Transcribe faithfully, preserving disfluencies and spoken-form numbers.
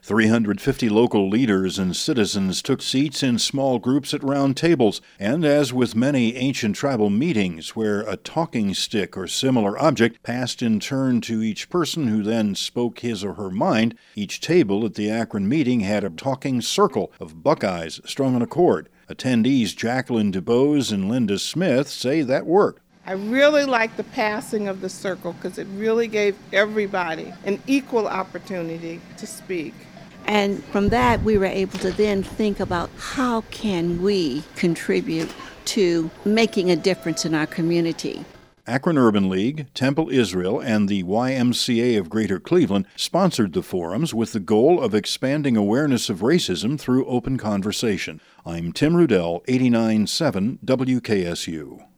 three hundred fifty local leaders and citizens took seats in small groups at round tables, and as with many ancient tribal meetings where a talking stick or similar object passed in turn to each person who then spoke his or her mind, each table at the Akron meeting had a talking circle of Buckeyes strung on a cord. Attendees Jacqueline DuBose and Linda Smith say that worked. I really like the passing of the circle because it really gave everybody an equal opportunity to speak. And from that, we were able to then think about how can we contribute to making a difference in our community. Akron Urban League, Temple Israel, and the Y M C A of Greater Cleveland sponsored the forums with the goal of expanding awareness of racism through open conversation. I'm Tim Rudell, eighty-nine point seven W K S U.